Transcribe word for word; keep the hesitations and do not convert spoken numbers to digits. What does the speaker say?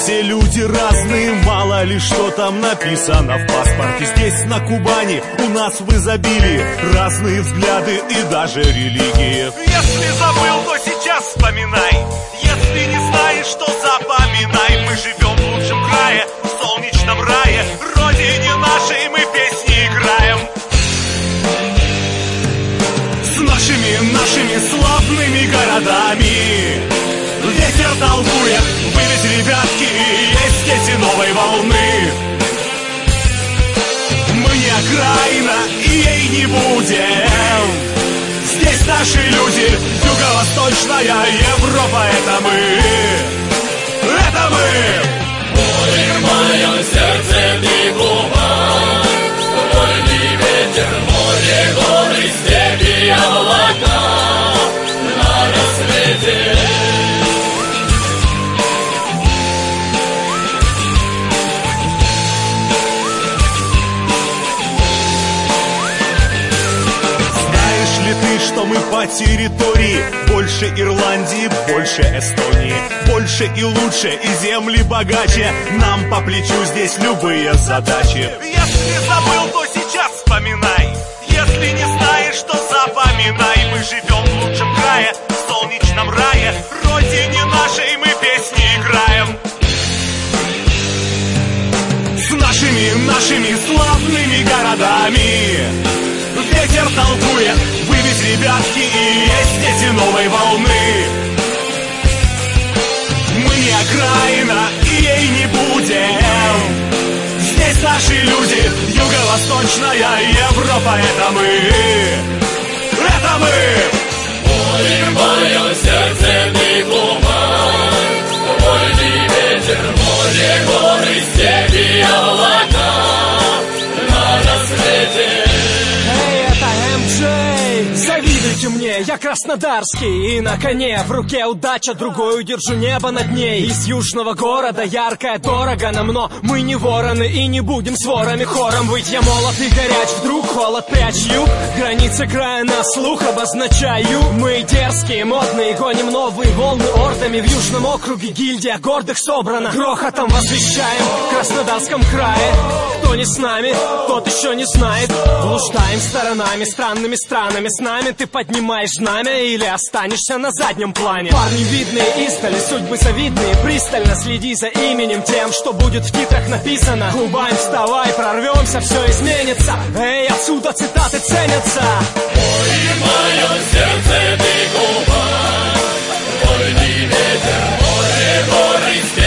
все люди разные, мало ли что там написано в паспорте. Здесь, на Кубани, у нас в изобилии разные взгляды и даже религии. Если забыл, то сейчас вспоминай. Если не знаешь, то запоминай. Мы живем в лучшем крае, в солнечном рае, родине нашей мы песни играем. С нашими, нашими славными городами ветер толкует, вы ведь, ребятки, есть дети новой волны. Мы не окраина и ей не будем. Здесь наши люди, юго-восточная Европа, это мы, это мы. Море в моем сердце ты Кубань, вольный ветер, море, горы, степи, облака на рассвете. Что мы по территории больше Ирландии, больше Эстонии, больше и лучше, и земли богаче. Нам по плечу здесь любые задачи. Если забыл, то сейчас вспоминай. Если не знаешь, то запоминай. Мы живем в лучшем крае, в солнечном рае, родине нашей мы песни играем. С нашими, нашими славными городами ветер толкует, вы ведь, ребятки, и есть дети новой волны. Мы не окраина и ей не будем. Здесь наши люди, юго-восточная Европа, это мы, это мы. Море в моем сердце ты Кубань, вольный ветер, море, горы, степи, облака на рассвете. Завидуйте мне, я краснодарский, и на коне в руке удача, другой удержу небо над ней. Из южного города яркое дорого нам, но мы не вороны и не будем с ворами хором выть. Я молод и горяч, вдруг холод прячь юг, границы края на слух обозначаю. Мы дерзкие, модные, гоним новые волны ордами. В южном округе гильдия гордых собрана, грохотом возвещаем в Краснодарском крае. Кто не с нами, тот еще не знает. Блуждаем сторонами, странными странами. С нами ты поднимаешь знамя или останешься на заднем плане. Парни видные издали, судьбы завидные. Пристально следи за именем, тем, что будет в титрах написано. Кубань, вставай, прорвемся, все изменится. Эй, отсюда цитаты ценятся. Море в моем сердце ты Кубань, вольный ветер, море, горы, степи.